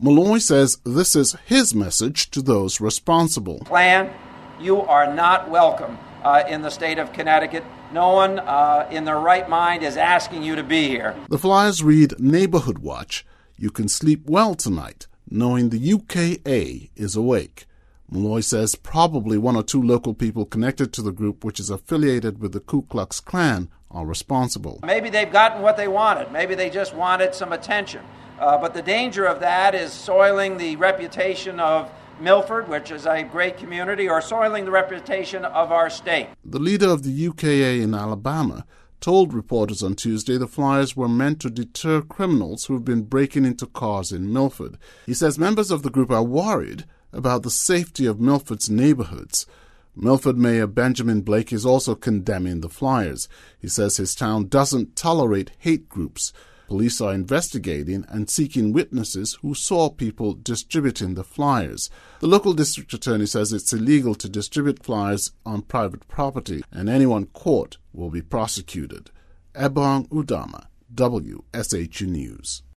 Malloy says this is his message to those responsible. Klan, you are not welcome in the state of Connecticut. No one in their right mind is asking you to be here. The flyers read, Neighborhood Watch. You can sleep well tonight, knowing the UKA is awake. Malloy says probably one or two local people connected to the group, which is affiliated with the Ku Klux Klan, are responsible. Maybe they've gotten what they wanted. Maybe they just wanted some attention. But the danger of that is soiling the reputation of Milford, which is a great community, or soiling the reputation of our state. The leader of the UKA in Alabama told reporters on Tuesday the flyers were meant to deter criminals who have been breaking into cars in Milford. He says members of the group are worried about the safety of Milford's neighborhoods. Milford Mayor Benjamin Blake is also condemning the flyers. He says his town doesn't tolerate hate groups. Police are investigating and seeking witnesses who saw people distributing the flyers. The local district attorney says it's illegal to distribute flyers on private property, and anyone caught will be prosecuted. Ebong Udama, WSHU News.